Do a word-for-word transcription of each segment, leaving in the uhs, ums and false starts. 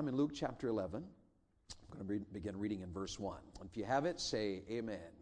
I'm in Luke chapter eleven. I'm going to re- begin reading in verse one. If you have it, say amen. Amen.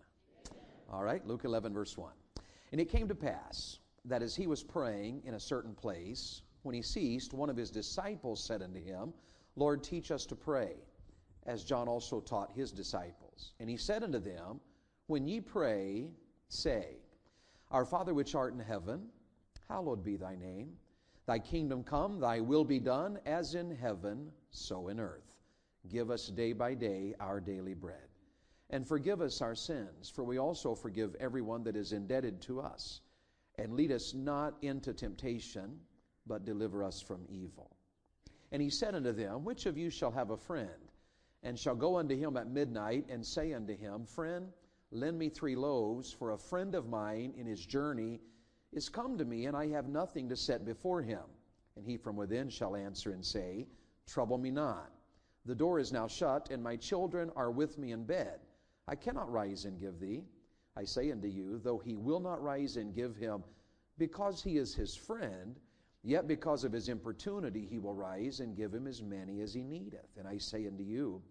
All right, Luke eleven, verse one. And it came to pass that as he was praying in a certain place, when he ceased, one of his disciples said unto him, Lord, teach us to pray, as John also taught his disciples. And he said unto them, When ye pray, say, Our Father which art in heaven, hallowed be thy name. Thy kingdom come, thy will be done, as in heaven, so in earth. Give us day by day our daily bread. And forgive us our sins, for we also forgive everyone that is indebted to us. And lead us not into temptation, but deliver us from evil. And he said unto them, Which of you shall have a friend, and shall go unto him at midnight, and say unto him, Friend, lend me three loaves, for a friend of mine in his journey is come to me, and I have nothing to set before him. And he from within shall answer and say, Trouble me not. The door is now shut, and my children are with me in bed. I cannot rise and give thee. I say unto you, though he will not rise and give him, because he is his friend, yet because of his importunity he will rise and give him as many as he needeth. And I say unto you,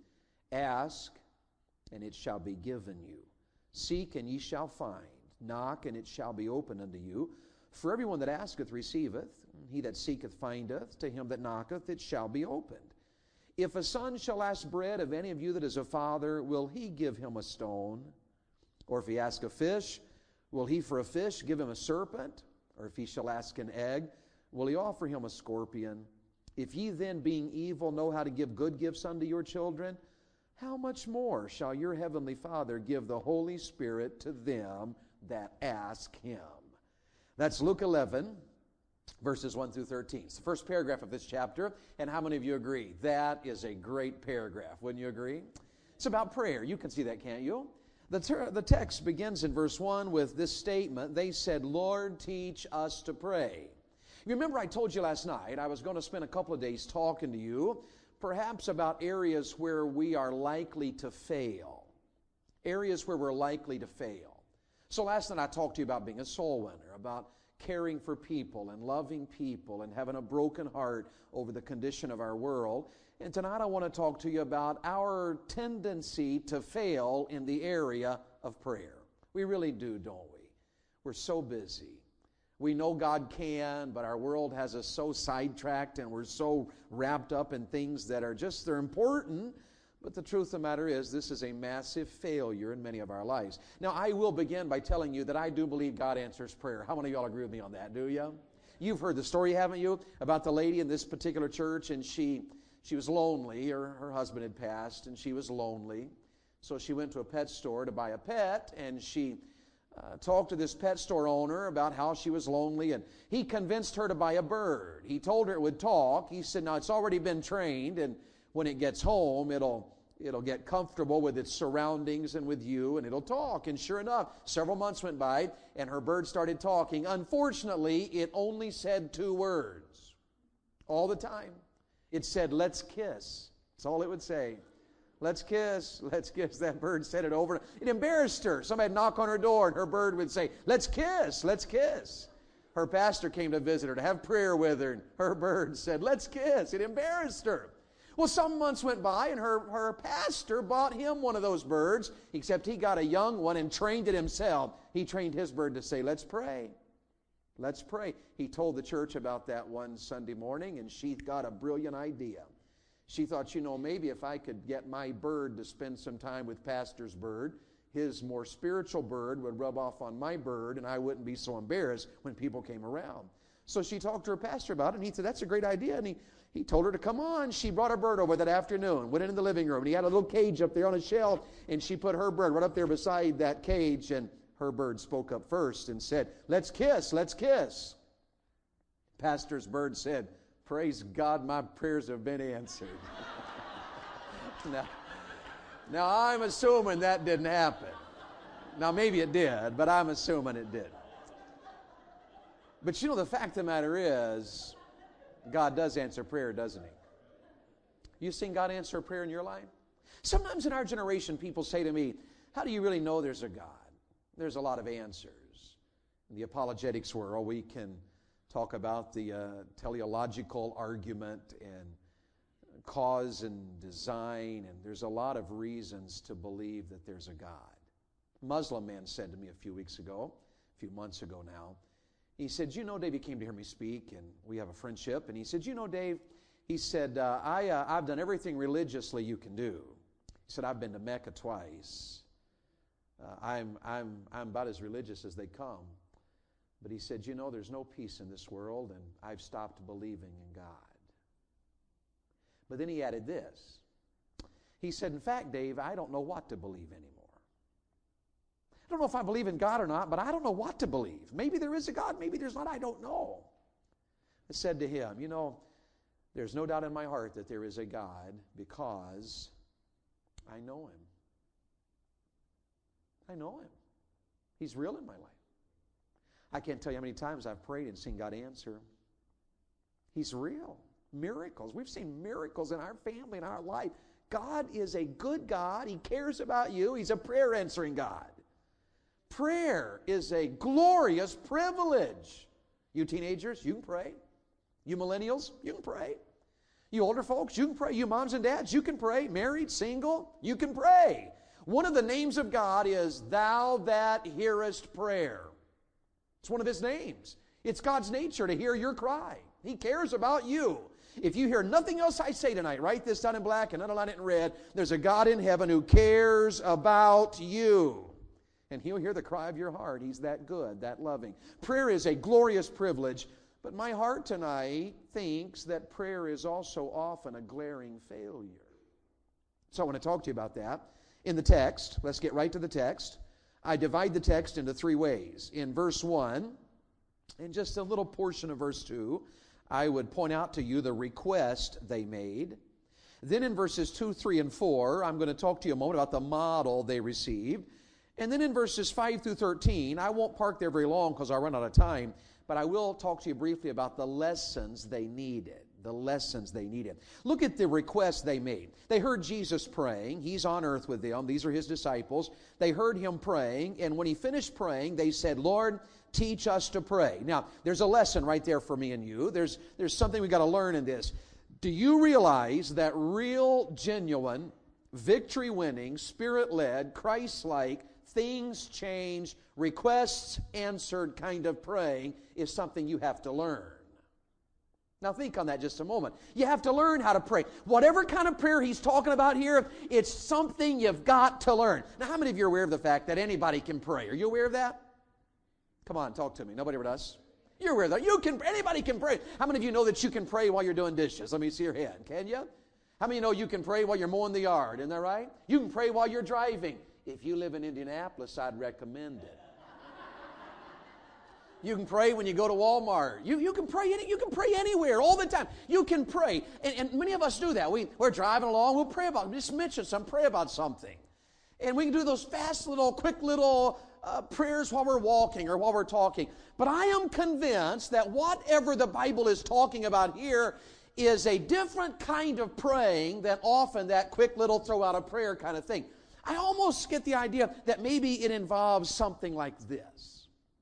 Ask, and it shall be given you. Seek, and ye shall find. Knock, and it shall be opened unto you. For everyone that asketh receiveth, he that seeketh findeth, to him that knocketh it shall be opened. If a son shall ask bread of any of you that is a father, will he give him a stone? Or if he ask a fish, will he for a fish give him a serpent? Or if he shall ask an egg, will he offer him a scorpion? If ye then, being evil, know how to give good gifts unto your children, how much more shall your heavenly Father give the Holy Spirit to them that ask him? That's Luke eleven, verses one through thirteen. It's the first paragraph of this chapter, and how many of you agree? That is a great paragraph, wouldn't you agree? It's about prayer. You can see that, can't you? The, ter- the text begins in verse one with this statement. They said, Lord, teach us to pray. You remember I told you last night I was going to spend a couple of days talking to you perhaps about areas where we are likely to fail. Areas where we're likely to fail. So last night I talked to you about being a soul winner, about caring for people and loving people and having a broken heart over the condition of our world. And tonight I want to talk to you about our tendency to fail in the area of prayer. We really do, don't we? We're so busy. We know God can, but our world has us so sidetracked and we're so wrapped up in things that are just, they're important. But the truth of the matter is, this is a massive failure in many of our lives. Now, I will begin by telling you that I do believe God answers prayer. How many of y'all agree with me on that, do you? You've heard the story, haven't you, about the lady in this particular church, and she she was lonely. Her, her husband had passed, and she was lonely. So she went to a pet store to buy a pet, and she uh, talked to this pet store owner about how she was lonely, and he convinced her to buy a bird. He told her it would talk. He said, now, it's already been trained, and when it gets home, it'll it'll get comfortable with its surroundings and with you, and it'll talk. And sure enough, several months went by, and her bird started talking. Unfortunately, it only said two words all the time. It said, let's kiss. That's all it would say. Let's kiss, let's kiss. That bird said it over. It embarrassed her. Somebody would knock on her door, and her bird would say, let's kiss, let's kiss. Her pastor came to visit her to have prayer with her, and her bird said, let's kiss. It embarrassed her. Well, some months went by, and her, her pastor bought him one of those birds, except he got a young one and trained it himself. He trained his bird to say, let's pray. Let's pray. He told the church about that one Sunday morning, and she got a brilliant idea. She thought, you know, maybe if I could get my bird to spend some time with pastor's bird, his more spiritual bird would rub off on my bird, and I wouldn't be so embarrassed when people came around. So she talked to her pastor about it, and he said, that's a great idea. And he, he told her to come on. She brought her bird over that afternoon, went into the living room, and he had a little cage up there on a shelf, and she put her bird right up there beside that cage, and her bird spoke up first and said, let's kiss, let's kiss. Pastor's bird said, praise God, my prayers have been answered. now, now, I'm assuming that didn't happen. Now, maybe it did, but I'm assuming it did. But you know, the fact of the matter is, God does answer prayer, doesn't He? You seen God answer a prayer in your life? Sometimes in our generation, people say to me, how do you really know there's a God? There's a lot of answers. In the apologetics world, we can talk about the uh, teleological argument and cause and design, and there's a lot of reasons to believe that there's a God. A Muslim man said to me a few weeks ago, a few months ago now, he said, you know, Dave, he came to hear me speak, and we have a friendship, and he said, you know, Dave, he said, uh, I, uh, I've done everything religiously you can do. He said, I've been to Mecca twice. Uh, I'm, I'm, I'm about as religious as they come. But he said, you know, there's no peace in this world, and I've stopped believing in God. But then he added this. He said, in fact, Dave, I don't know what to believe anymore. I don't know if I believe in God or not, but I don't know what to believe. Maybe there is a God, maybe there's not, I don't know. I said to him, you know, there's no doubt in my heart that there is a God because I know Him. I know Him. He's real in my life. I can't tell you how many times I've prayed and seen God answer. He's real. Miracles. We've seen miracles in our family, in our life. God is a good God. He cares about you. He's a prayer answering God. Prayer is a glorious privilege. You teenagers, you can pray. You millennials, you can pray. You older folks, you can pray. You moms and dads, you can pray. Married, single, you can pray. One of the names of God is Thou That Hearest Prayer. It's one of His names. It's God's nature to hear your cry. He cares about you. If you hear nothing else I say tonight, write this down in black and underline it in red. There's a God in heaven who cares about you. And He'll hear the cry of your heart. He's that good, that loving. Prayer is a glorious privilege, but my heart tonight thinks that prayer is also often a glaring failure. So I want to talk to you about that. In the text, let's get right to the text. I divide the text into three ways. In verse one, and just a little portion of verse two, I would point out to you the request they made. Then in verses two, three, and four, I'm going to talk to you a moment about the model they received. And then in verses five through thirteen, I won't park there very long because I'll run out of time, but I will talk to you briefly about the lessons they needed. The lessons they needed. Look at the request they made. They heard Jesus praying. He's on earth with them. These are His disciples. They heard Him praying, and when He finished praying, they said, Lord, teach us to pray. Now, there's a lesson right there for me and you. There's, there's something we've got to learn in this. Do you realize that real, genuine, victory-winning, Spirit-led, Christ-like, things change, requests answered kind of praying is something you have to learn? Now think on that just a moment. You have to learn how to pray. Whatever kind of prayer he's talking about here, it's something you've got to learn. Now how many of you are aware of the fact that anybody can pray? Are you aware of that? Come on, talk to me. Nobody but us. You're aware of that. You can, anybody can pray. How many of you know that you can pray while you're doing dishes? Let me see your hand. Can you? How many know you can pray while you're mowing the yard? Isn't that right? You can pray while you're driving. If you live in Indianapolis, I'd recommend it. You can pray when you go to Walmart. You, you, can pray any, you can pray anywhere, all the time. You can pray. And, and many of us do that. We, we're driving along, we'll pray about, just mention some, pray about something. And we can do those fast little, quick little uh, prayers while we're walking or while we're talking. But I am convinced that whatever the Bible is talking about here is a different kind of praying than often that quick little throw out a prayer kind of thing. I almost get the idea that maybe it involves something like this.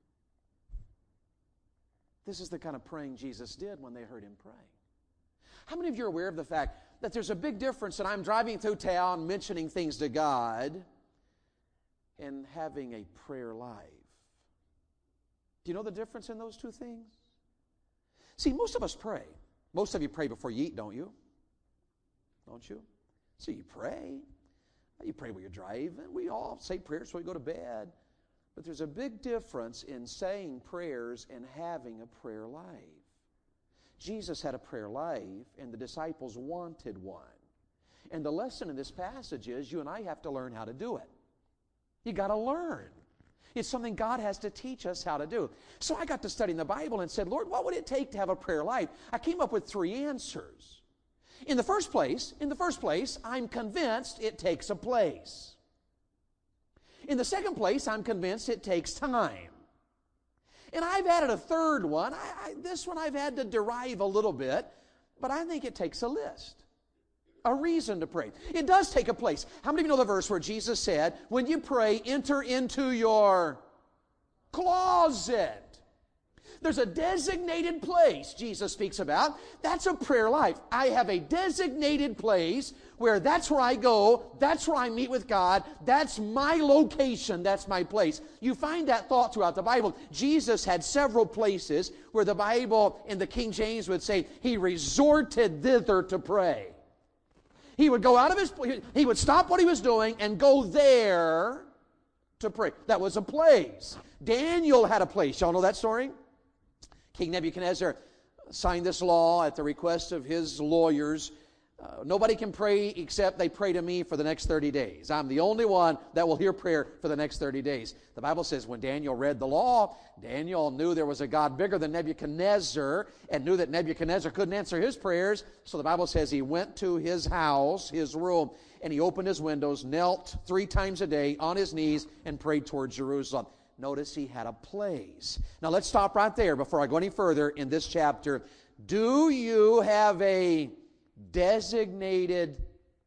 This is the kind of praying Jesus did when they heard Him praying. How many of you are aware of the fact that there's a big difference that I'm driving through town mentioning things to God and having a prayer life? Do you know the difference in those two things? See, most of us pray. Most of you pray before you eat, don't you? Don't you? So you pray. You pray while you're driving. We all say prayers before we go to bed. But there's a big difference in saying prayers and having a prayer life. Jesus had a prayer life, and the disciples wanted one. And the lesson in this passage is you and I have to learn how to do it. You got to learn. It's something God has to teach us how to do. So I got to studying the Bible and said, Lord, what would it take to have a prayer life? I came up with three answers. In the first place, in the first place, I'm convinced it takes a place. In the second place, I'm convinced it takes time. And I've added a third one. I, I, this one I've had to derive a little bit, but I think it takes a list, a reason to pray. It does take a place. How many of you know the verse where Jesus said, when you pray, enter into your closet? There's a designated place Jesus speaks about. That's a prayer life. I have a designated place where that's where I go, that's where I meet with God, that's my location, that's my place. You find that thought throughout the Bible. Jesus had several places where the Bible in the King James would say he resorted thither to pray. He would go out of his, he would stop what he was doing and go there to pray. That was a place. Daniel had a place. Y'all know that story? King Nebuchadnezzar signed this law at the request of his lawyers. Uh, nobody can pray except they pray to me for the next thirty days. I'm the only one that will hear prayer for the next thirty days. The Bible says when Daniel read the law, Daniel knew there was a God bigger than Nebuchadnezzar and knew that Nebuchadnezzar couldn't answer his prayers. So the Bible says he went to his house, his room, and he opened his windows, knelt three times a day on his knees, and prayed towards Jerusalem. Notice he had a place. Now let's stop right there before I go any further in this chapter. Do you have a designated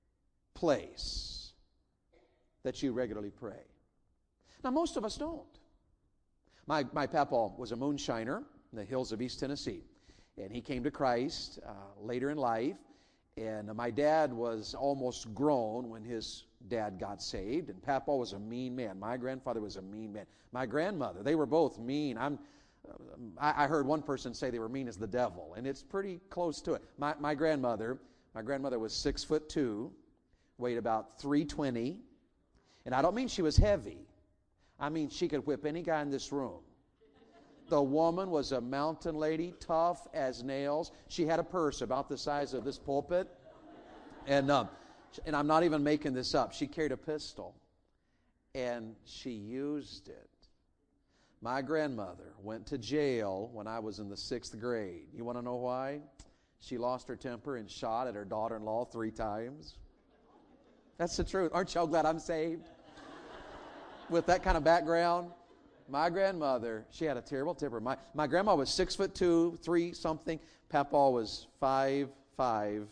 place that you regularly pray? Now, most of us don't. My, my papa was a moonshiner in the hills of East Tennessee, and he came to Christ uh, later in life, and my dad was almost grown when his dad got saved, and papa was a mean man. My grandfather was a mean man. My grandmother, they were both mean. I'm I heard one person say they were mean as the devil, and it's pretty close to it. My, my grandmother, my grandmother was six foot two, weighed about three twenty, and I don't mean she was heavy. I mean she could whip any guy in this room. The woman was a mountain lady, tough as nails. She had a purse about the size of this pulpit, and um, and I'm not even making this up. She carried a pistol, and she used it. My grandmother went to jail when I was in the sixth grade. You want to know why? She lost her temper and shot at her daughter-in-law three times. That's the truth. Aren't y'all glad I'm saved? With that kind of background. My grandmother, she had a terrible temper. My, my grandma was six foot two, three something. Papa was five, five,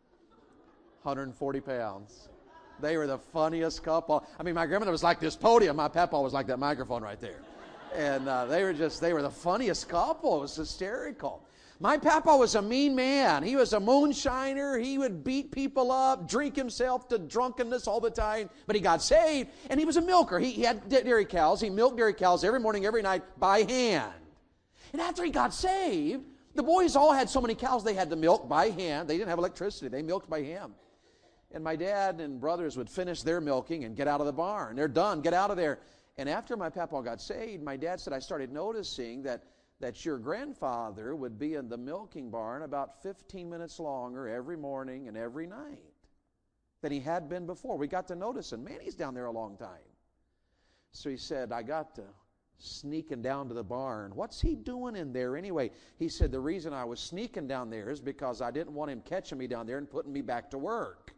one hundred forty pounds. They were the funniest couple. I mean, my grandmother was like this podium. My papa was like that microphone right there. And uh, they were just, they were the funniest couple. It was hysterical. My papa was a mean man. He was a moonshiner. He would beat people up, drink himself to drunkenness all the time. But he got saved, and he was a milker. He, he had dairy cows. He milked dairy cows every morning, every night by hand. And after he got saved, the boys all had so many cows they had to milk by hand. They didn't have electricity. They milked by hand. And my dad and brothers would finish their milking and get out of the barn. They're done. Get out of there. And after my papa got saved, my dad said, I started noticing that, that your grandfather would be in the milking barn about fifteen minutes longer every morning and every night than he had been before. We got to notice him. Man, he's down there a long time. So he said, I got to sneaking down to the barn. What's he doing in there anyway? He said, the reason I was sneaking down there is because I didn't want him catching me down there and putting me back to work.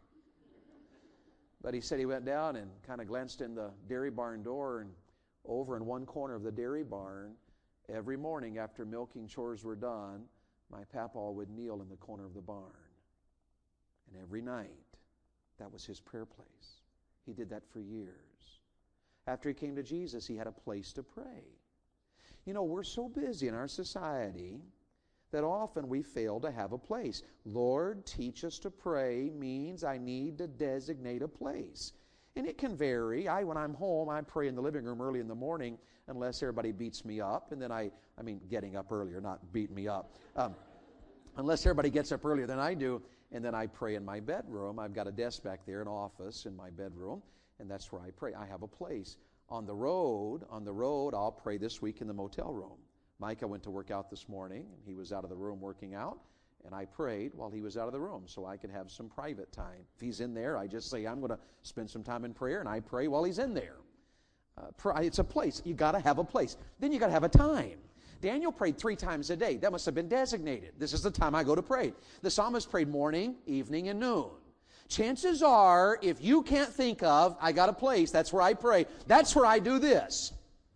But he said he went down and kind of glanced in the dairy barn door, and over in one corner of the dairy barn, every morning after milking chores were done, my papa would kneel in the corner of the barn. And every night, that was his prayer place. He did that for years. After he came to Jesus, he had a place to pray. You know, we're so busy in our society that often we fail to have a place. Lord, teach us to pray means I need to designate a place. And it can vary. I, when I'm home, I pray in the living room early in the morning unless everybody beats me up. And then I, I mean, getting up earlier, not beating me up. Um, unless everybody gets up earlier than I do. And then I pray in my bedroom. I've got a desk back there, an office in my bedroom, and that's where I pray. I have a place. On the road, on the road, I'll pray this week in the motel room. Micah went to work out this morning, and he was out of the room working out, and I prayed while he was out of the room so I could have some private time. If he's in there, I just say, I'm going to spend some time in prayer, and I pray while he's in there. Uh, it's a place. You got to have a place. Then you got to have a time. Daniel prayed three times a day. That must have been designated. This is the time I go to pray. The psalmist prayed morning, evening, and noon. Chances are, if you can't think of, I got a place, that's where I pray, that's where I do this.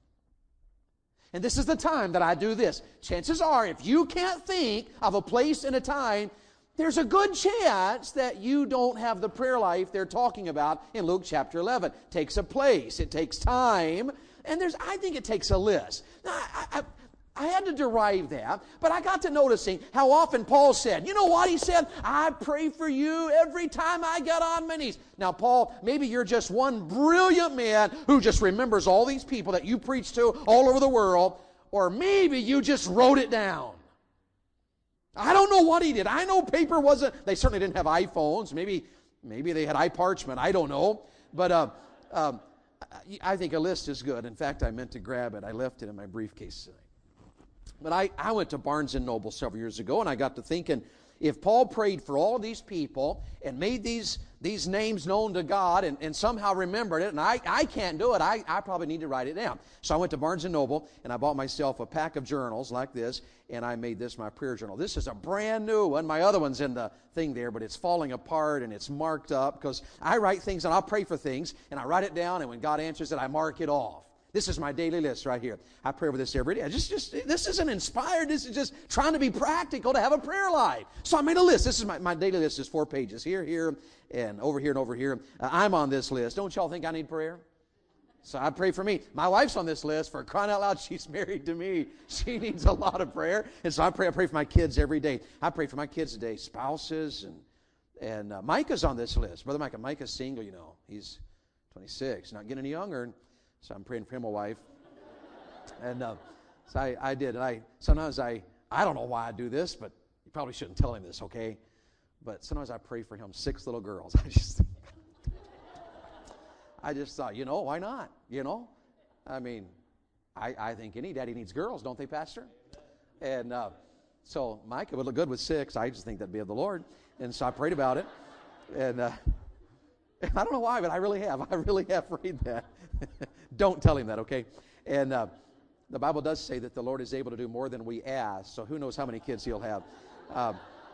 And this is the time that I do this. Chances are, if you can't think of a place and a time, there's a good chance that you don't have the prayer life they're talking about in Luke chapter eleven. It takes a place, it takes time, and there's, I think it takes a list. Now, I, I, I had to derive that, but I got to noticing how often Paul said, you know what he said? I pray for you every time I get on my knees. Now, Paul, maybe you're just one brilliant man who just remembers all these people that you preach to all over the world, or maybe you just wrote it down. I don't know what he did. I know paper wasn't, they certainly didn't have iPhones. Maybe maybe they had iParchment. I don't know. But uh, um, I think a list is good. In fact, I meant to grab it. I left it in my briefcase tonight. But I, I went to Barnes and Noble several years ago, and I got to thinking, if Paul prayed for all these people and made these these names known to God and, and somehow remembered it, and I, I can't do it, I, I probably need to write it down. So I went to Barnes and Noble, and I bought myself a pack of journals like this, and I made this my prayer journal. This is a brand new one. My other one's in the thing there, but it's falling apart, and it's marked up, because I write things, and I'll pray for things, and I write it down, and when God answers it, I mark it off. This is my daily list right here. I pray over this every day. I just, just, this isn't inspired. This is just trying to be practical to have a prayer life. So I made a list. This is my, my daily list is four pages. Here, here, and over here, and over here. Uh, I'm on this list. Don't y'all think I need prayer? So I pray for me. My wife's on this list. For crying out loud, she's married to me. She needs a lot of prayer. And so I pray, I pray for my kids every day. I pray for my kids today, spouses, and and uh, Micah's on this list. Brother Micah, Micah's single, you know. He's twenty-six, not getting any younger. So I'm praying for him, a wife. And uh, so I, I did. And I sometimes I, I don't know why I do this, but you probably shouldn't tell him this, okay? But sometimes I pray for him, six little girls. I just, I just thought, you know, why not? You know? I mean, I, I think any daddy needs girls, don't they, Pastor? And uh, so Micah would look good with six. I just think that'd be of the Lord. And so I prayed about it. And uh, I don't know why, but I really have. I really have prayed that. Don't tell him that, okay? And uh, the Bible does say that the Lord is able to do more than we ask, so who knows how many kids he'll have. Uh,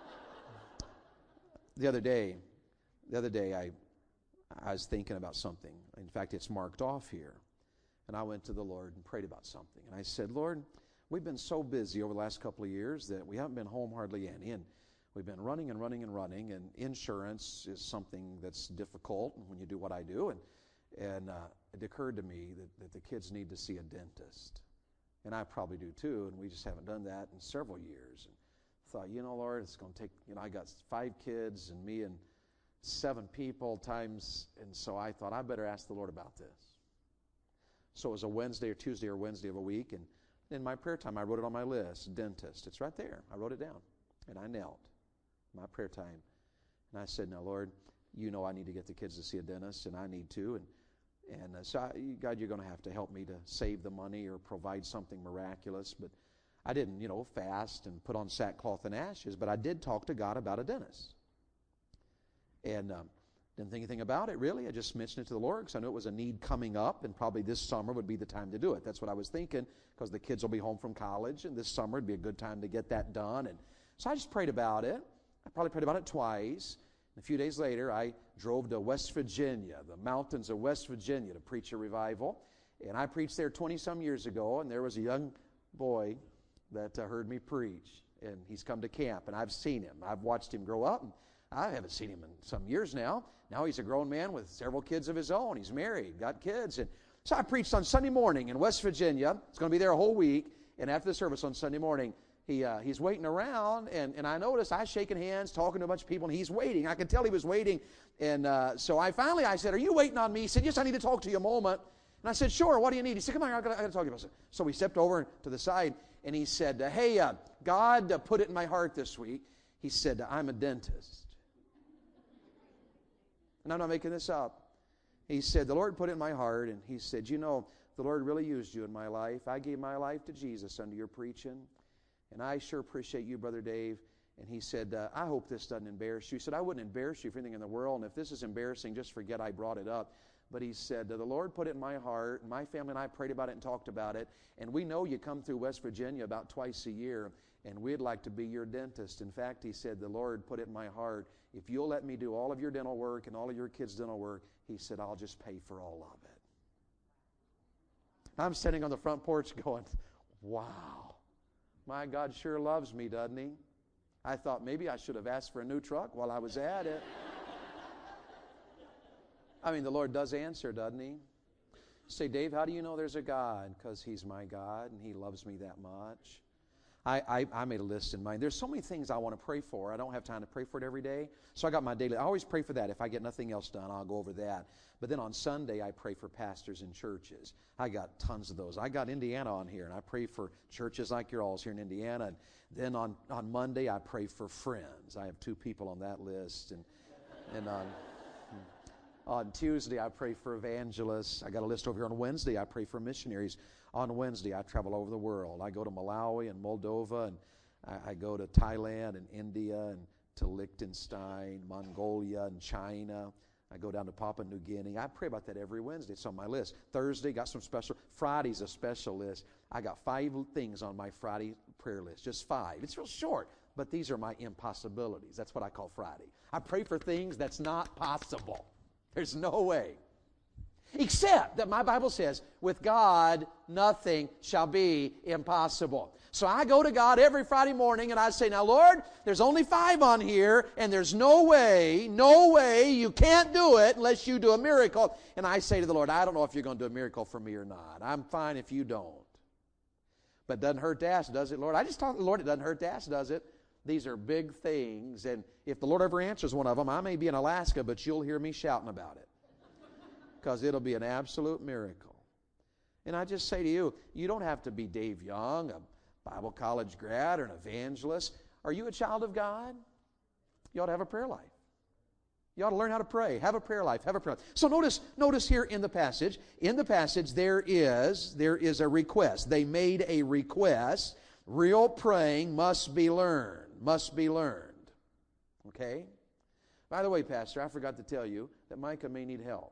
the other day, the other day, I, I was thinking about something. In fact, it's marked off here. And I went to the Lord and prayed about something. And I said, Lord, we've been so busy over the last couple of years that we haven't been home hardly any. And we've been running and running and running. And insurance is something that's difficult when you do what I do. And And uh, it occurred to me that, that the kids need to see a dentist. And I probably do too, and we just haven't done that in several years. And thought, you know, Lord, it's going to take, you know, I got five kids and me and seven people times, and so I thought I better ask the Lord about this. So it was a Wednesday or Tuesday or Wednesday of a week, and in my prayer time, I wrote it on my list, dentist. It's right there. I wrote it down, and I knelt, my prayer time. And I said, now, Lord, you know I need to get the kids to see a dentist, and I need to, and And uh, so, I, God, you're going to have to help me to save the money or provide something miraculous. But I didn't, you know, fast and put on sackcloth and ashes, but I did talk to God about a dentist. And um, didn't think anything about it, really. I just mentioned it to the Lord because I knew it was a need coming up, and probably this summer would be the time to do it. That's what I was thinking, because the kids will be home from college, and this summer would be a good time to get that done. And so I just prayed about it. I probably prayed about it twice. A few days later, I drove to West Virginia, the mountains of West Virginia, to preach a revival. And I preached there twenty-some years ago, and there was a young boy that uh, heard me preach. And he's come to camp, and I've seen him. I've watched him grow up, and I haven't seen him in some years now. Now he's a grown man with several kids of his own. He's married, got kids. And so I preached on Sunday morning in West Virginia. It's going to be there a whole week. And after the service on Sunday morning, He uh, he's waiting around, and, and I noticed I was shaking hands, talking to a bunch of people, and he's waiting. I could tell he was waiting. And uh, so I finally, I said, are you waiting on me? He said, yes, I need to talk to you a moment. And I said, sure, what do you need? He said, come on, I got to talk to you about it. So we stepped over to the side, and he said, uh, hey, uh, God uh, put it in my heart this week. He said, I'm a dentist. And I'm not making this up. He said, the Lord put it in my heart, and he said, you know, the Lord really used you in my life. I gave my life to Jesus under your preaching. And I sure appreciate you, Brother Dave. And he said, uh, I hope this doesn't embarrass you. He said, I wouldn't embarrass you for anything in the world. And if this is embarrassing, just forget I brought it up. But he said, the Lord put it in my heart. And my family and I prayed about it and talked about it. And we know you come through West Virginia about twice a year. And we'd like to be your dentist. In fact, he said, the Lord put it in my heart. If you'll let me do all of your dental work and all of your kids' dental work, he said, I'll just pay for all of it. I'm sitting on the front porch going, wow. My God sure loves me, doesn't he? I thought maybe I should have asked for a new truck while I was at it. I mean, the Lord does answer, doesn't he? Say, Dave, how do you know there's a God? Because He's my God and He loves me that much. I, I, I made a list in mind. There's so many things I want to pray for. I don't have time to pray for it every day. So I got my daily. I always pray for that. If I get nothing else done, I'll go over that. But then on Sunday, I pray for pastors in churches. I got tons of those. I got Indiana on here, and I pray for churches like your all's here in Indiana. And then on, on Monday, I pray for friends. I have two people on that list. And, and on, on Tuesday, I pray for evangelists. I got a list over here on Wednesday. I pray for missionaries. On Wednesday, I travel over the world. I go to Malawi and Moldova, and I, I go to Thailand and India and to Liechtenstein, Mongolia and China. I go down to Papua New Guinea. I pray about that every Wednesday. It's on my list. Thursday, got some special. Friday's a special list. I got five things on my Friday prayer list, just five. It's real short, but these are my impossibilities. That's what I call Friday. I pray for things that's not possible. There's no way. Except that my Bible says, with God, nothing shall be impossible. So I go to God every Friday morning and I say, now, Lord, there's only five on here, and there's no way, no way, you can't do it unless you do a miracle. And I say to the Lord, I don't know if you're going to do a miracle for me or not. I'm fine if you don't. But it doesn't hurt to ask, does it, Lord? I just told the Lord, it doesn't hurt to ask, does it? These are big things, and if the Lord ever answers one of them, I may be in Alaska, but you'll hear me shouting about it. Because it'll be an absolute miracle. And I just say to you, you don't have to be Dave Young, a Bible college grad, or an evangelist. Are you a child of God? You ought to have a prayer life. You ought to learn how to pray. Have a prayer life. Have a prayer life. So notice, notice here in the passage, in the passage there is, there is a request. They made a request. Real praying must be learned. Must be learned. Okay? By the way, Pastor, I forgot to tell you that Micah may need help.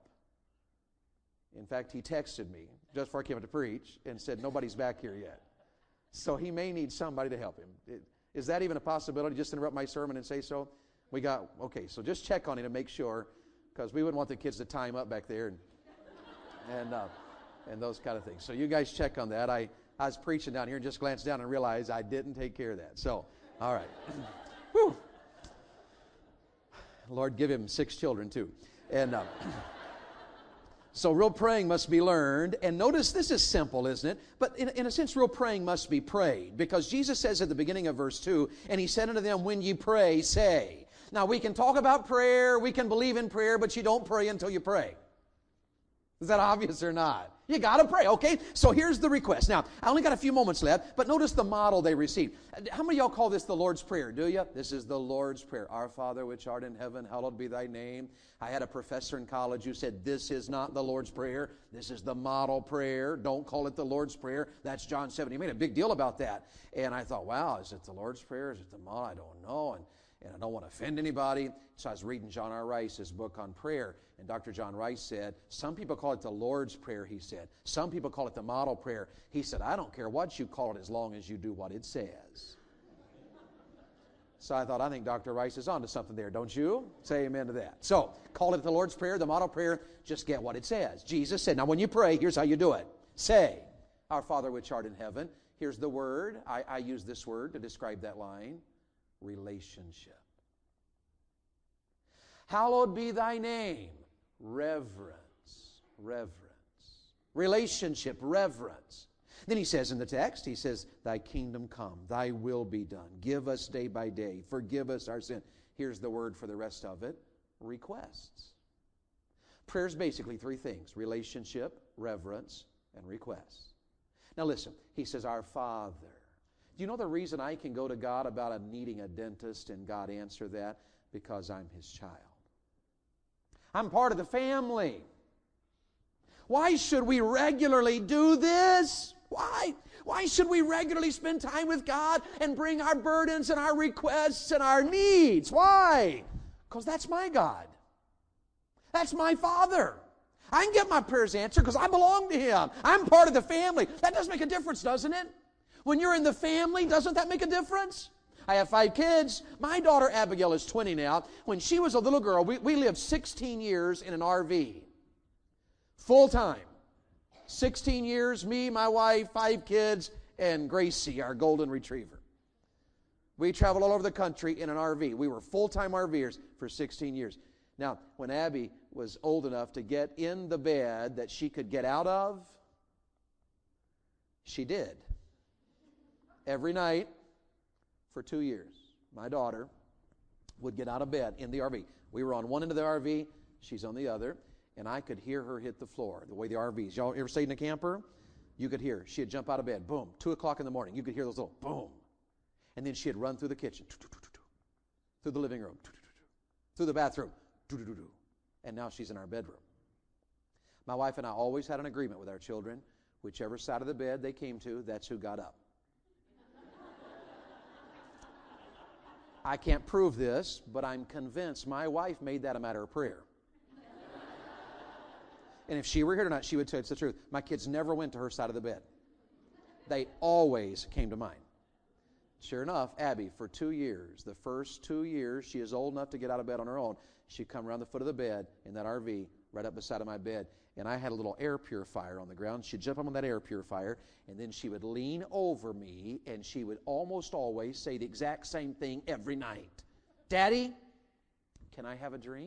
In fact, he texted me just before I came up to preach and said, nobody's back here yet. So he may need somebody to help him. It, is that even a possibility? Just interrupt my sermon and say so? We got, okay, so just check on him to make sure, because we wouldn't want the kids to tie him up back there and and, uh, and those kind of things. So you guys check on that. I, I was preaching down here and just glanced down and realized I didn't take care of that. So, all right. Whew. Lord, give him six children too. And... Uh, So real praying must be learned. And notice this is simple, isn't it? But in, in a sense, real praying must be prayed. Because Jesus says at the beginning of verse two, and He said unto them, when ye pray, say. Now we can talk about prayer, we can believe in prayer, but you don't pray until you pray. Is that obvious or not? You got to pray, okay? So here's the request. Now, I only got a few moments left, but notice the model they received. How many of y'all call this the Lord's Prayer, do you? This is the Lord's Prayer. Our Father which art in heaven, hallowed be thy name. I had a professor in college who said, this is not the Lord's Prayer. This is the model prayer. Don't call it the Lord's Prayer. That's John seven. He made a big deal about that. And I thought, wow, is it the Lord's Prayer? Is it the model? I don't know. And And I don't want to offend anybody. So I was reading John R. Rice's book on prayer. And Doctor John Rice said, some people call it the Lord's Prayer, he said. Some people call it the model prayer. He said, I don't care what you call it as long as you do what it says. So I thought, I think Doctor Rice is onto something there, don't you? Say amen to that. So, call it the Lord's Prayer, the model prayer, just get what it says. Jesus said, now when you pray, here's how you do it. Say, Our Father which art in heaven. Here's the word. I, I use this word to describe that line. Relationship. Hallowed be thy name. Reverence. Reverence. Relationship. Reverence. Then he says in the text, he says, thy kingdom come, thy will be done. Give us day by day. Forgive us our sin. Here's the word for the rest of it. Requests. Prayer's basically three things. Relationship, reverence, and requests. Now listen, he says, our Father. Do you know the reason I can go to God about a needing a dentist and God answer that? Because I'm His child. I'm part of the family. Why should we regularly do this? Why? Why should we regularly spend time with God and bring our burdens and our requests and our needs? Why? Because that's my God. That's my Father. I can get my prayers answered because I belong to Him. I'm part of the family. That does make a difference, doesn't it? When you're in the family, doesn't that make a difference? I have five kids. My daughter Abigail is twenty now. When she was a little girl, we, we lived sixteen years in an R V. Full time. sixteen years, me, my wife, five kids, and Gracie, our golden retriever. We traveled all over the country in an R V. We were full-time RVers for sixteen years. Now, when Abby was old enough to get in the bed that she could get out of, she did. Every night for two years, my daughter would get out of bed in the R V. We were on one end of the R V, she's on the other, and I could hear her hit the floor, the way the R Vs. Y'all ever stayed in a camper? You could hear her. She'd jump out of bed, boom. Two o'clock in the morning, you could hear those little boom. And then she'd run through the kitchen, through the living room, through the bathroom, and now she's in our bedroom. My wife and I always had an agreement with our children. Whichever side of the bed they came to, that's who got up. I can't prove this, but I'm convinced my wife made that a matter of prayer. And if she were here tonight, she would tell you it's the truth. My kids never went to her side of the bed. They always came to mine. Sure enough, Abby, for two years, the first two years, she is old enough to get out of bed on her own. She'd come around the foot of the bed in that R V, right up beside of my bed, and I had a little air purifier on the ground. She'd jump up on that air purifier, and then she would lean over me, and she would almost always say the exact same thing every night. Daddy, can I have a drink?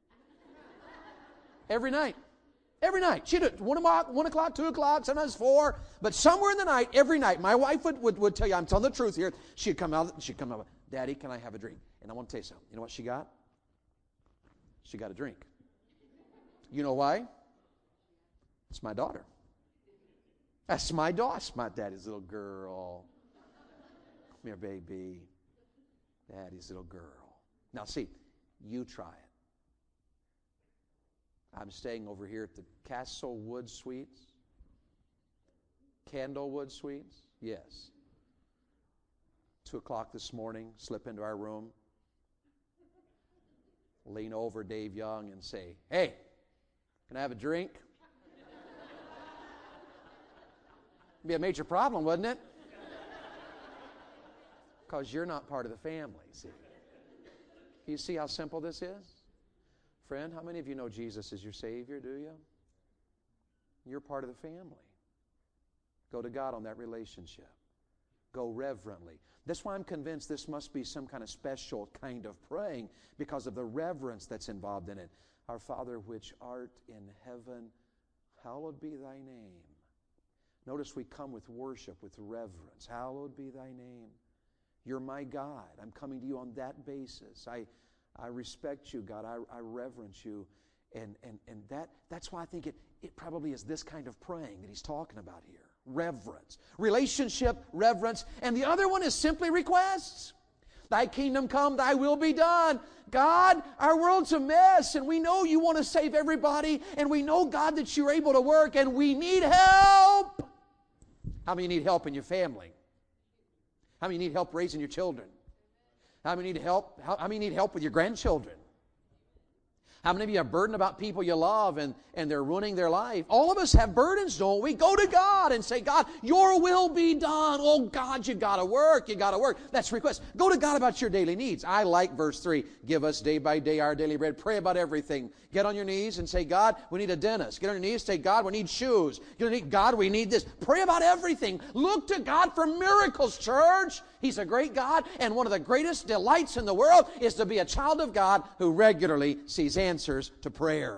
Every night. Every night. She'd at one o'clock, one o'clock, two o'clock, sometimes four. But somewhere in the night, every night, my wife would, would, would tell you, I'm telling the truth here. She'd come out, she'd come out, Daddy, can I have a drink? And I want to tell you something. You know what she got? She got a drink. You know why? It's my daughter. That's my daughter. That's my daddy's little girl. Come here, baby. Daddy's little girl. Now, see, you try it. I'm staying over here at the Castlewood Suites. Candlewood Suites? Yes. Two o'clock this morning, slip into our room, lean over Dave Young and say, hey, can I have a drink? It'd be a major problem, wouldn't it? Because you're not part of the family, see. You see how simple this is? Friend, how many of you know Jesus is your Savior, do you? You're part of the family. Go to God on that relationship. Go reverently. That's why I'm convinced this must be some kind of special kind of praying because of the reverence that's involved in it. Our Father which art in heaven, hallowed be thy name. Notice we come with worship, with reverence. Hallowed be thy name. You're my God. I'm coming to you on that basis. I I respect you, God. I, I reverence you. And, and, and that, that's why I think it, it probably is this kind of praying that he's talking about here. Reverence. Relationship, reverence. And the other one is simply requests. Thy kingdom come, thy will be done. God, our world's a mess, and we know you want to save everybody, and we know, God, that you're able to work, and we need help. How many need help in your family? How many need help raising your children? How many need help? How, how many need help with your grandchildren? How many of you have burden about people you love and, and they're ruining their life? All of us have burdens, don't we? Go to God and say, God, your will be done. Oh, God, you got to work. You got to work. That's request. Go to God about your daily needs. I like verse three. Give us day by day our daily bread. Pray about everything. Get on your knees and say, God, we need a dentist. Get on your knees and say, God, we need shoes. Get on your knees, God, we need this. Pray about everything. Look to God for miracles, church. He's a great God, and one of the greatest delights in the world is to be a child of God who regularly sees answers to prayer.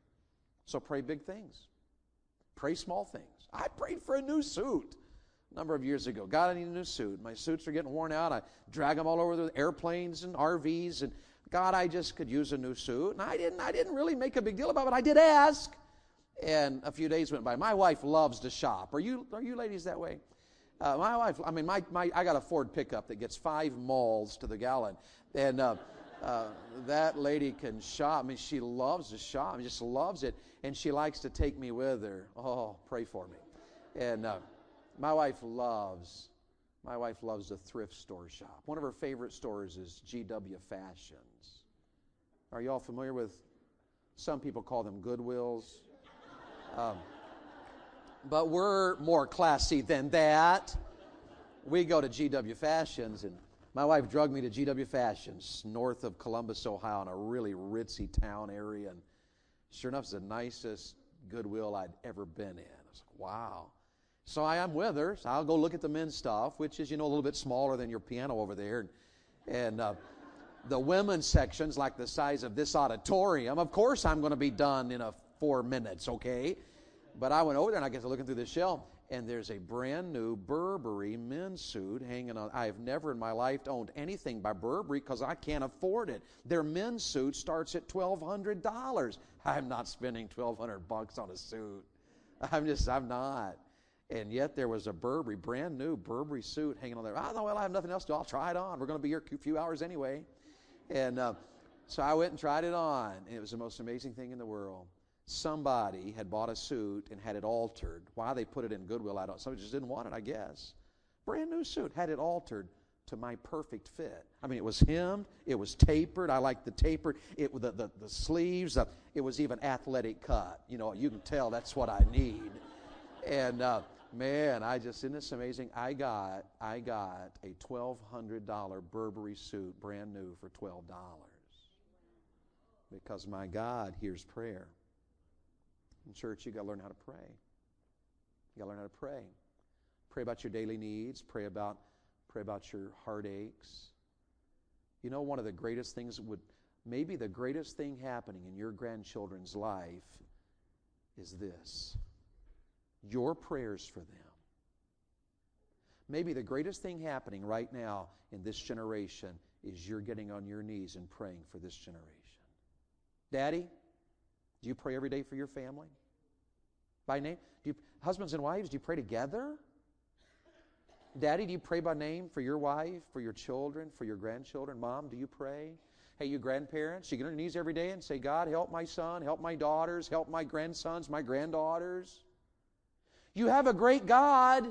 So pray big things. Pray small things. I prayed for a new suit a number of years ago. God, I need a new suit. My suits are getting worn out. I drag them all over the airplanes and R Vs, and God, I just could use a new suit. And I didn't, I didn't really make a big deal about it. I did ask. And a few days went by. My wife loves to shop. Are you, are you ladies that way? Uh, my wife, I mean, my, my, I got a Ford pickup that gets five malls to the gallon. And uh, uh, that lady can shop. I mean, she loves to shop. I mean, just loves it. And she likes to take me with her. Oh, pray for me. And uh, my wife loves, my wife loves a thrift store shop. One of her favorite stores is G W Fashions. Are you all familiar with, some people call them Goodwills. Um, But we're more classy than that. We go to G W Fashions, and my wife drugged me to G W Fashions, north of Columbus, Ohio, in a really ritzy town area. And sure enough, it's the nicest Goodwill I'd ever been in. I was like, wow. So I am with her. So I'll go look at the men's stuff, which is, you know, a little bit smaller than your piano over there. And, and uh, The women's section's like the size of this auditorium. Of course I'm going to be done in a four minutes, okay? But I went over there and I get to looking through the shelf, and there's a brand new Burberry men's suit hanging on. I have never in my life owned anything by Burberry because I can't afford it. Their men's suit starts at twelve hundred dollars. I'm not spending twelve hundred bucks on a suit. I'm just, I'm not. And yet there was a Burberry, brand new Burberry suit hanging on there. I thought, well, I have nothing else to do. I'll try it on. We're going to be here a few hours anyway. And uh, so I went and tried it on, and it was the most amazing thing in the world. Somebody had bought a suit and had it altered. Why they put it in Goodwill, I don't. Somebody just didn't want it, I guess. Brand new suit, had it altered to my perfect fit. I mean, it was hemmed, it was tapered. I liked the tapered. It the the, the sleeves. Uh, it was even athletic cut. You know, you can tell that's what I need. And uh, man, I just isn't this amazing? I got I got a twelve hundred dollar Burberry suit, brand new, for twelve dollars, because my God hears prayer. In church, you got to learn how to pray. You got to learn how to pray. Pray about your daily needs. Pray about pray about your heartaches. You know, one of the greatest things would, maybe the greatest thing happening in your grandchildren's life is this: your prayers for them. Maybe the greatest thing happening right now in this generation is you're getting on your knees and praying for this generation. Daddy, do you pray every day for your family? By name? Do you, husbands and wives, do you pray together? Daddy, do you pray by name for your wife, for your children, for your grandchildren? Mom, do you pray? Hey, you grandparents, you get on your knees every day and say, God, help my son, help my daughters, help my grandsons, my granddaughters. You have a great God.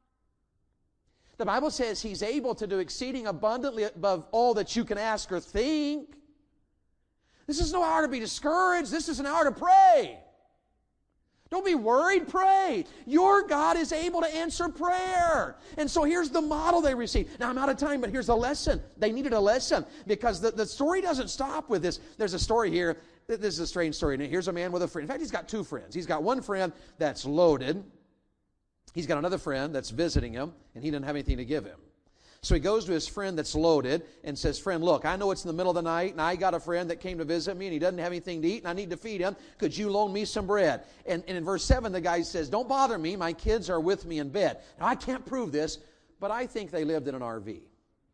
The Bible says He's able to do exceeding abundantly above all that you can ask or think. This is no hour to be discouraged. This is an hour to pray. Don't be worried, pray. Your God is able to answer prayer. And so here's the model they received. Now I'm out of time, but here's the lesson. They needed a lesson because the, the story doesn't stop with this. There's a story here. This is a strange story. And here's a man with a friend. In fact, he's got two friends. He's got one friend that's loaded. He's got another friend that's visiting him, and he doesn't have anything to give him. So he goes to his friend that's loaded and says, friend, look, I know it's in the middle of the night, and I got a friend that came to visit me, and he doesn't have anything to eat, and I need to feed him. Could you loan me some bread? And, and in verse seven, the guy says, don't bother me. My kids are with me in bed. Now, I can't prove this, but I think they lived in an R V.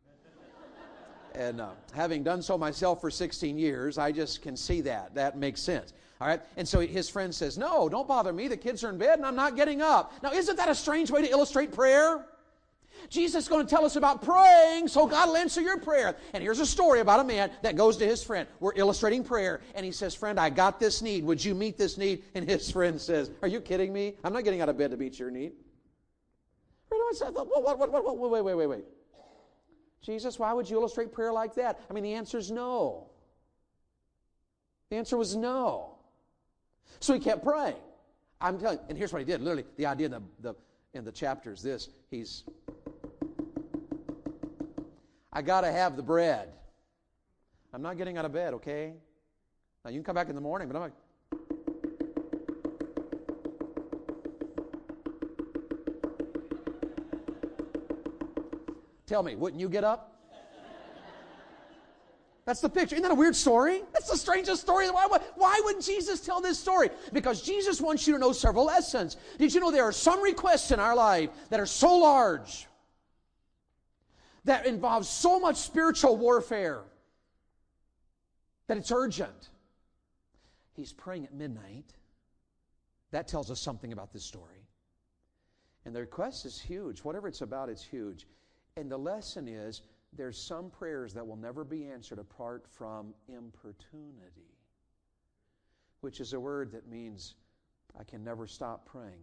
And uh, having done so myself for sixteen years, I just can see that. That makes sense. All right? And so his friend says, no, don't bother me. The kids are in bed, and I'm not getting up. Now, isn't that a strange way to illustrate prayer? Jesus is going to tell us about praying, so God will answer your prayer. And here's a story about a man that goes to his friend. We're illustrating prayer. And he says, friend, I got this need. Would you meet this need? And his friend says, are you kidding me? I'm not getting out of bed to meet your need. Wait, wait, wait, wait, wait. Jesus, why would you illustrate prayer like that? I mean, the answer is no. The answer was no. So he kept praying. I'm telling you, and here's what he did. Literally, the idea in the, the, in the chapter is this. He's... I got to have the bread. I'm not getting out of bed, okay? Now, you can come back in the morning, but I'm like... Tell me, wouldn't you get up? That's the picture. Isn't that a weird story? That's the strangest story. Why, why, why would Jesus tell this story? Because Jesus wants you to know several lessons. Did you know there are some requests in our life that are so large, that involves so much spiritual warfare, that it's urgent? He's praying at midnight. That tells us something about this story. And the request is huge. Whatever it's about, it's huge. And the lesson is, there's some prayers that will never be answered apart from importunity, which is a word that means I can never stop praying.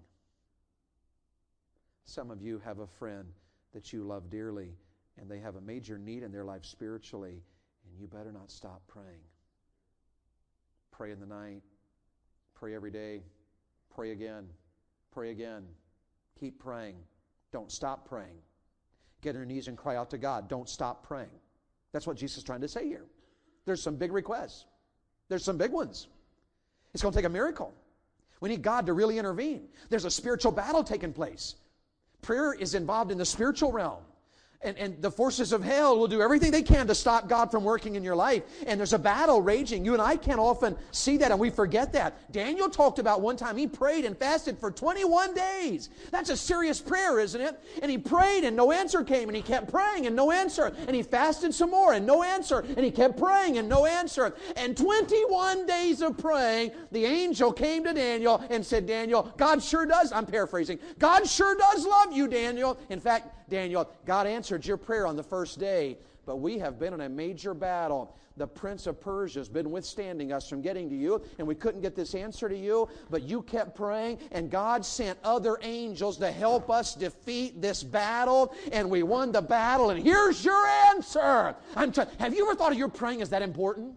Some of you have a friend that you love dearly, and they have a major need in their life spiritually, and you better not stop praying. Pray in the night. Pray every day. Pray again. Pray again. Keep praying. Don't stop praying. Get on your knees and cry out to God. Don't stop praying. That's what Jesus is trying to say here. There's some big requests. There's some big ones. It's going to take a miracle. We need God to really intervene. There's a spiritual battle taking place. Prayer is involved in the spiritual realm. And, and the forces of hell will do everything they can to stop God from working in your life. And there's a battle raging. You and I can't often see that, and we forget that. Daniel talked about one time he prayed and fasted for twenty-one days. That's a serious prayer, isn't it? And he prayed and no answer came, and he kept praying and no answer. And he fasted some more and no answer. And he kept praying and no answer. And twenty-one days of praying, the angel came to Daniel and said, Daniel, God sure does, I'm paraphrasing, God sure does love you, Daniel. In fact, Daniel, God answered your prayer on the first day, but we have been in a major battle. The prince of Persia has been withstanding us from getting to you, and we couldn't get this answer to you, but you kept praying, and God sent other angels to help us defeat this battle, and we won the battle, and here's your answer. I'm trying. Have you ever thought of your praying as that important?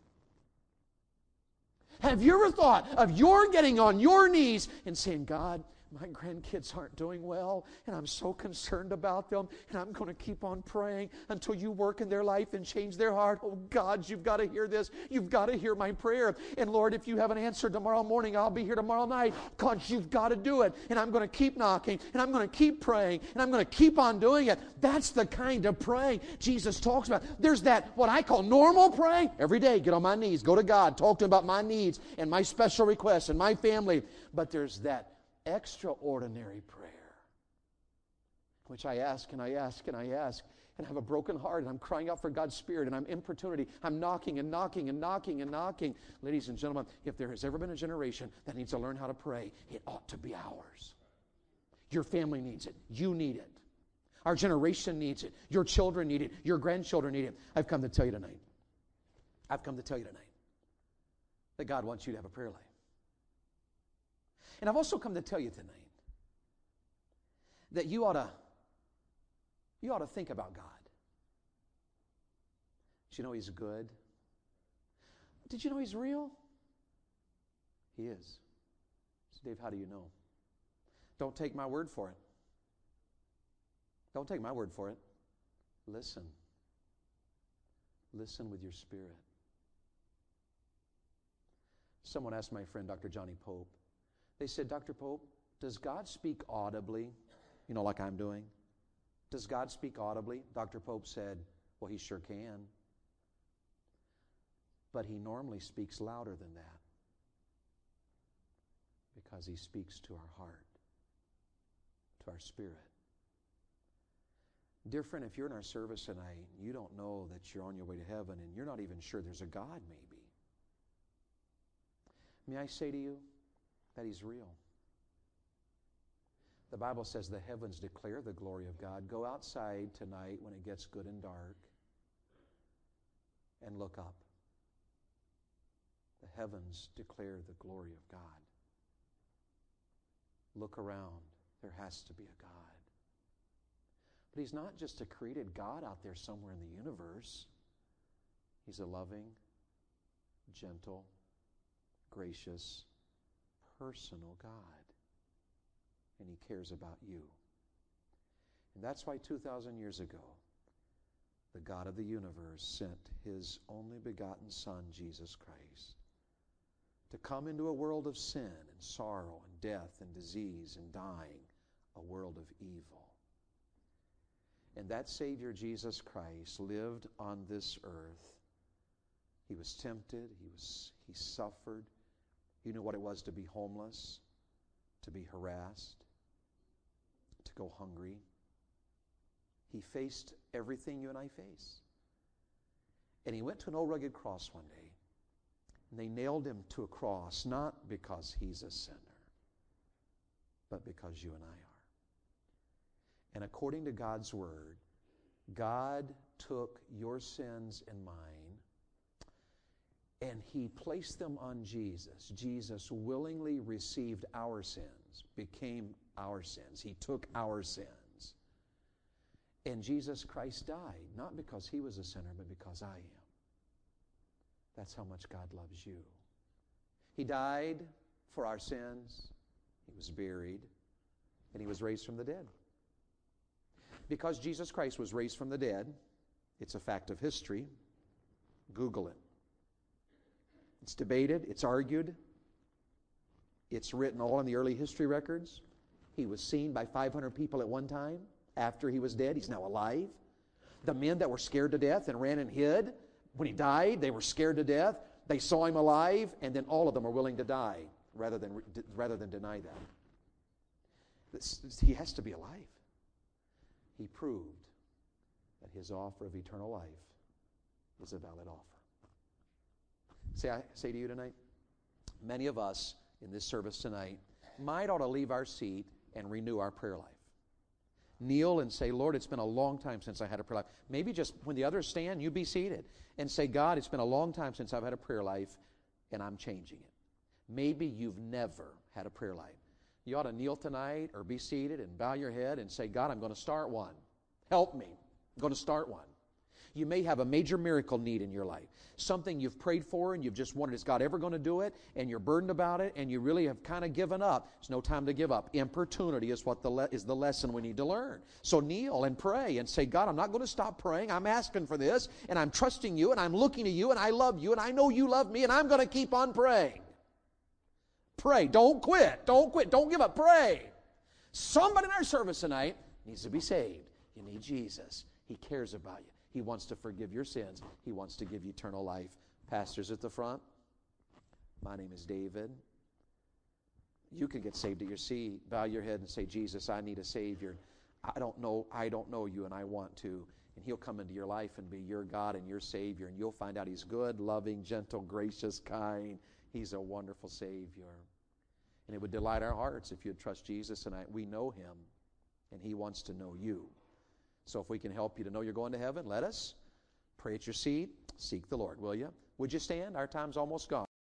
Have you ever thought of your getting on your knees and saying, God, my grandkids aren't doing well, and I'm so concerned about them, and I'm going to keep on praying until you work in their life and change their heart. Oh, God, you've got to hear this. You've got to hear my prayer. And, Lord, if you have an answer tomorrow morning, I'll be here tomorrow night. God, you've got to do it. And I'm going to keep knocking, and I'm going to keep praying, and I'm going to keep on doing it. That's the kind of praying Jesus talks about. There's that, what I call normal praying. Every day, get on my knees, go to God, talk to Him about my needs and my special requests and my family. But there's that extraordinary prayer, which I ask and I ask and I ask, and I have a broken heart, and I'm crying out for God's Spirit, and I'm importunity. I'm knocking and knocking and knocking and knocking. Ladies and gentlemen, if there has ever been a generation that needs to learn how to pray, it ought to be ours. Your family needs it. You need it. Our generation needs it. Your children need it. Your grandchildren need it. I've come to tell you tonight. I've come to tell you tonight that God wants you to have a prayer life. And I've also come to tell you tonight that you ought to, you ought to think about God. Did you know He's good? Did you know He's real? He is. So Dave, how do you know? Don't take my word for it. Don't take my word for it. Listen. Listen with your spirit. Someone asked my friend, Doctor Johnny Pope, they said, Doctor Pope, does God speak audibly? You know, like I'm doing? Does God speak audibly? Doctor Pope said, well, He sure can. But He normally speaks louder than that because He speaks to our heart, to our spirit. Dear friend, if you're in our service tonight, you don't know that you're on your way to heaven, and you're not even sure there's a God maybe. May I say to you, that He's real. The Bible says the heavens declare the glory of God. Go outside tonight when it gets good and dark and look up. The heavens declare the glory of God. Look around. There has to be a God. But He's not just a created God out there somewhere in the universe. He's a loving, gentle, gracious, personal God, and He cares about you. And that's why two thousand years ago, the God of the universe sent His only begotten Son, Jesus Christ, to come into a world of sin and sorrow and death and disease and dying, a world of evil. And that Savior, Jesus Christ, lived on this earth. He was tempted, he was he suffered. He knew what it was to be homeless, to be harassed, to go hungry. He faced everything you and I face. And He went to an old rugged cross one day, and they nailed Him to a cross, not because He's a sinner, but because you and I are. And according to God's Word, God took your sins and mine, and He placed them on Jesus. Jesus willingly received our sins, became our sins. He took our sins. And Jesus Christ died, not because He was a sinner, but because I am. That's how much God loves you. He died for our sins. He was buried, and He was raised from the dead. Because Jesus Christ was raised from the dead, it's a fact of history. Google it. It's debated, it's argued, it's written all in the early history records. He was seen by five hundred people at one time. after he was dead, he's now alive. The men that were scared to death and ran and hid, when he died, they were scared to death. They saw him alive, and then all of them are willing to die rather than, rather than deny that. This, he has to be alive. He proved that his offer of eternal life is a valid offer. Say, I say to you tonight, many of us in this service tonight might ought to leave our seat and renew our prayer life. Kneel and say, Lord, it's been a long time since I had a prayer life. Maybe just when the others stand, you be seated and say, God, it's been a long time since I've had a prayer life, and I'm changing it. Maybe you've never had a prayer life. You ought to kneel tonight or be seated and bow your head and say, God, I'm going to start one. Help me. I'm going to start one. You may have a major miracle need in your life. Something you've prayed for and you've just wondered, is God ever going to do it? And you're burdened about it and you really have kind of given up. It's no time to give up. Importunity is what the le- is the lesson we need to learn. So kneel and pray and say, God, I'm not going to stop praying. I'm asking for this and I'm trusting you and I'm looking to you and I love you and I know you love me and I'm going to keep on praying. Pray. Don't quit. Don't quit. Don't give up. Pray. Somebody in our service tonight needs to be saved. You need Jesus. He cares about you. He wants to forgive your sins. He wants to give you eternal life. Pastors at the front, my name is David. You can get saved at your seat. Bow your head and say, Jesus, I need a Savior. I don't know, I don't know you, and I want to. And He'll come into your life and be your God and your Savior, and you'll find out He's good, loving, gentle, gracious, kind. He's a wonderful Savior. And it would delight our hearts if you'd trust Jesus tonight. We know Him, and He wants to know you. So if we can help you to know you're going to heaven, let us pray at your seat. Seek the Lord, will you? Would you stand? Our time's almost gone.